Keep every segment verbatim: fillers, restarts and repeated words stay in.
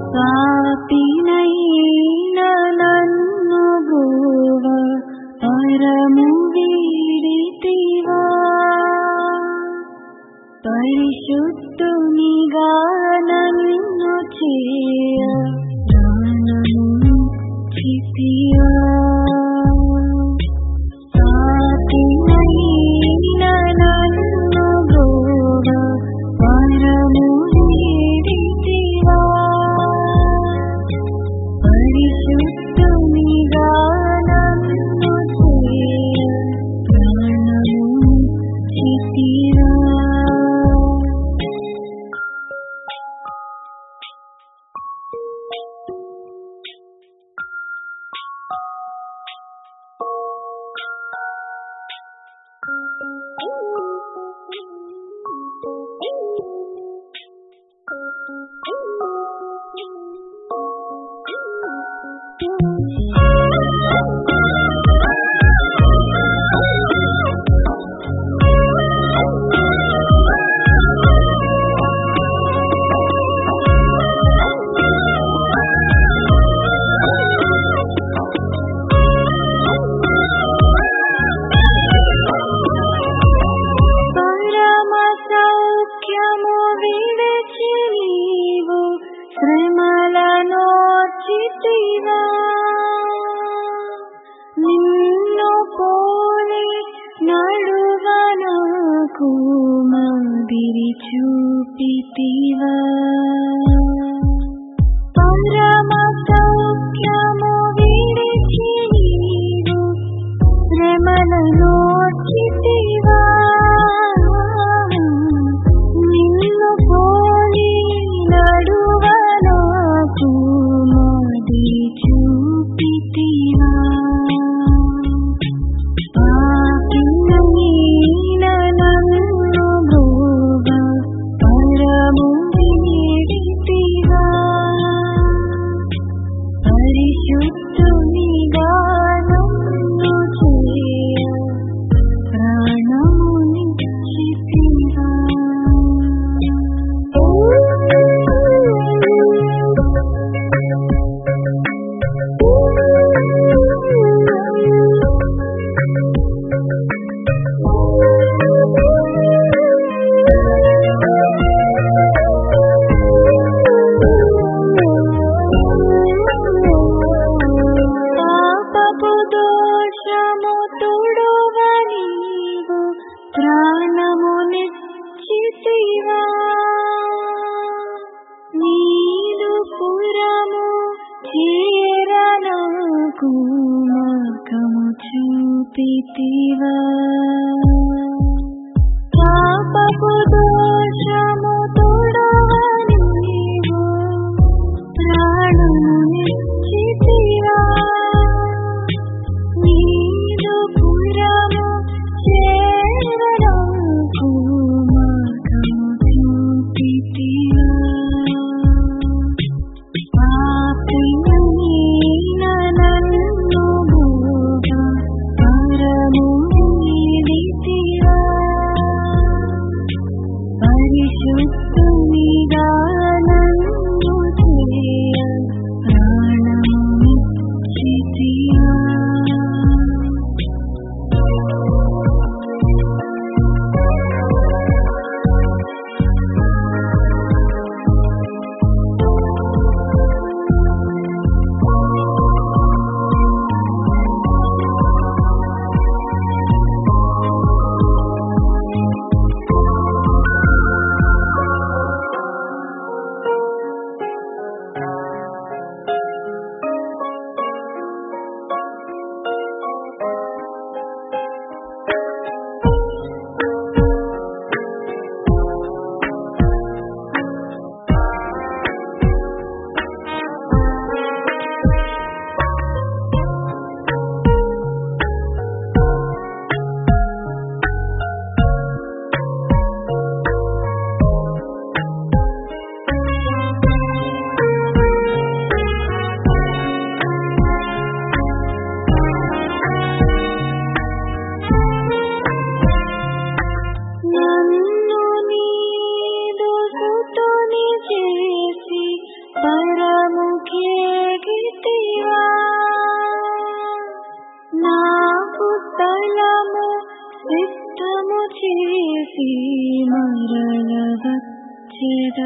పాపినైన నన్ను బ్రోవ పరము వీడితివా, పరిశుద్ధునిగా నన్ను చేయ ప్రాణము ఇచ్చితివా. పాపినైన నన్ను బ్రోవ పరము వీడితివా, పరిశుద్ధునిగా నన్ను చేయ ప్రాణము ఇచ్చితివా. శ్రమలనోర్చితివా, నిన్ను పోలి నడువనకు మాదిరి చూపితివా. పరమ సౌఖ్యము విడిచి నీవు శ్రమలనోర్చితివా, నిన్ను పోలి నడువనకు మాదిరి చూపితివా. పాపినైన నన్ను బ్రోవ పరము వీడితివా, పరిశుద్ధునిగా నన్ను చేయ ప్రాణమునిచ్చితివా. పాపపు దోషము తుడువ నీవు ప్రాణమునిచ్చితివా, నీదు పురము చేరనకు మార్గము చూపితివా. పాపపు దోషము తుడువ నీవు ప్రాణమునిచ్చితివా, నీదు పురము చేరనకు మార్గము చూపితివా. పాపినైన నన్ను బ్రోవ పరము వీడితివా, పరిశుద్ధునిగా నన్ను చేయ ప్రాణమునిచ్చితివా. పరమ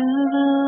చేరవా